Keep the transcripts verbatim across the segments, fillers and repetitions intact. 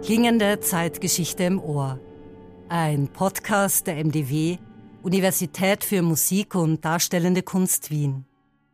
Klingende Zeitgeschichte im Ohr. Ein Podcast der M D W, Universität für Musik und Darstellende Kunst Wien.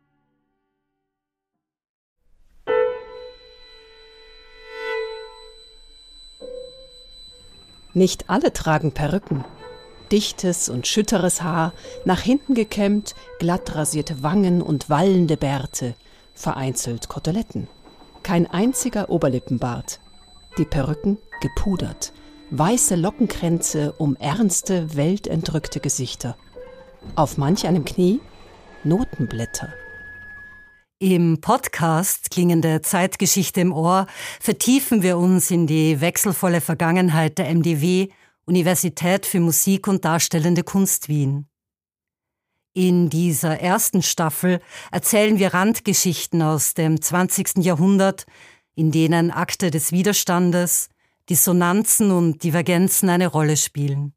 Nicht alle tragen Perücken. Dichtes und schütteres Haar, nach hinten gekämmt, glatt rasierte Wangen und wallende Bärte, vereinzelt Koteletten. Kein einziger Oberlippenbart. Die Perücken gepudert, weiße Lockenkränze um ernste, weltentrückte Gesichter. Auf manch einem Knie Notenblätter. Im Podcast Klingende Zeitgeschichte im Ohr vertiefen wir uns in die wechselvolle Vergangenheit der M D W, Universität für Musik und Darstellende Kunst Wien. In dieser ersten Staffel erzählen wir Randgeschichten aus dem zwanzigsten Jahrhundert, in denen Akte des Widerstandes, Dissonanzen und Divergenzen eine Rolle spielen.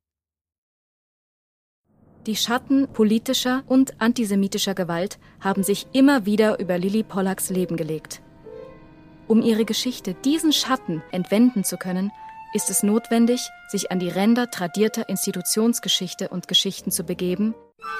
Die Schatten politischer und antisemitischer Gewalt haben sich immer wieder über Lilli Pollacks Leben gelegt. Um ihre Geschichte diesen Schatten entwenden zu können, ist es notwendig, sich an die Ränder tradierter Institutionsgeschichte und Geschichten zu begeben.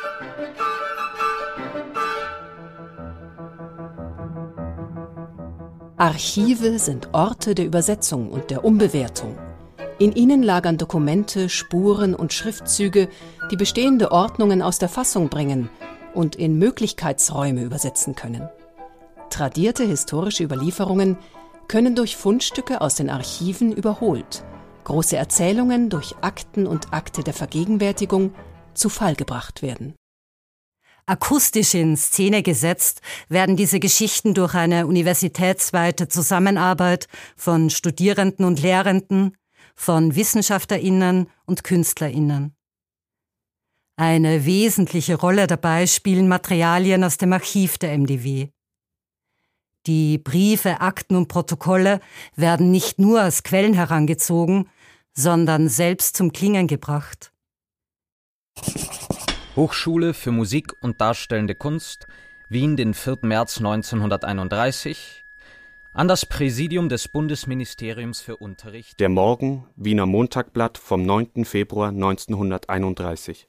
Archive sind Orte der Übersetzung und der Umbewertung. In ihnen lagern Dokumente, Spuren und Schriftzüge, die bestehende Ordnungen aus der Fassung bringen und in Möglichkeitsräume übersetzen können. Tradierte historische Überlieferungen können durch Fundstücke aus den Archiven überholt, große Erzählungen durch Akten und Akte der Vergegenwärtigung zu Fall gebracht werden. Akustisch in Szene gesetzt werden diese Geschichten durch eine universitätsweite Zusammenarbeit von Studierenden und Lehrenden, von WissenschaftlerInnen und KünstlerInnen. Eine wesentliche Rolle dabei spielen Materialien aus dem Archiv der M D W. Die Briefe, Akten und Protokolle werden nicht nur als Quellen herangezogen, sondern selbst zum Klingen gebracht. Hochschule für Musik und Darstellende Kunst, Wien, den vierten März neunzehnhunderteinunddreißig, an das Präsidium des Bundesministeriums für Unterricht. Der Morgen, Wiener Montagblatt vom neunten Februar neunzehnhunderteinunddreißig.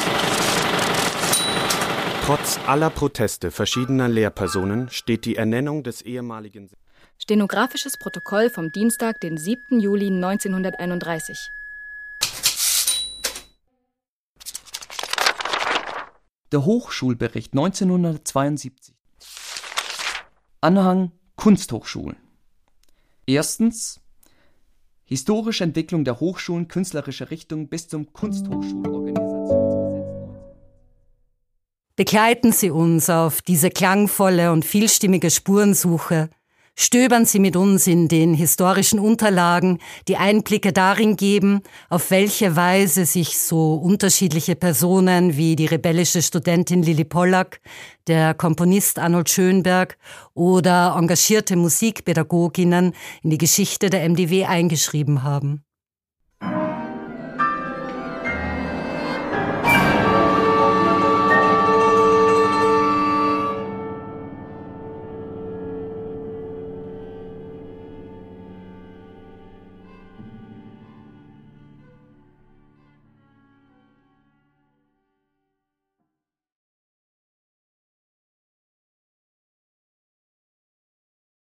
Trotz aller Proteste verschiedener Lehrpersonen steht die Ernennung des ehemaligen... Stenografisches Protokoll vom Dienstag, den siebten Juli neunzehnhunderteinunddreißig. Der Hochschulbericht neunzehnhundertzweiundsiebzig. Anhang Kunsthochschulen. Erstens. Historische Entwicklung der Hochschulen künstlerischer Richtung bis zum Kunsthochschulorganisationsgesetz. Begleiten Sie uns auf diese klangvolle und vielstimmige Spurensuche. Stöbern Sie mit uns in den historischen Unterlagen, die Einblicke darin geben, auf welche Weise sich so unterschiedliche Personen wie die rebellische Studentin Lilli Pollack, der Komponist Arnold Schönberg oder engagierte Musikpädagoginnen in die Geschichte der M D W eingeschrieben haben.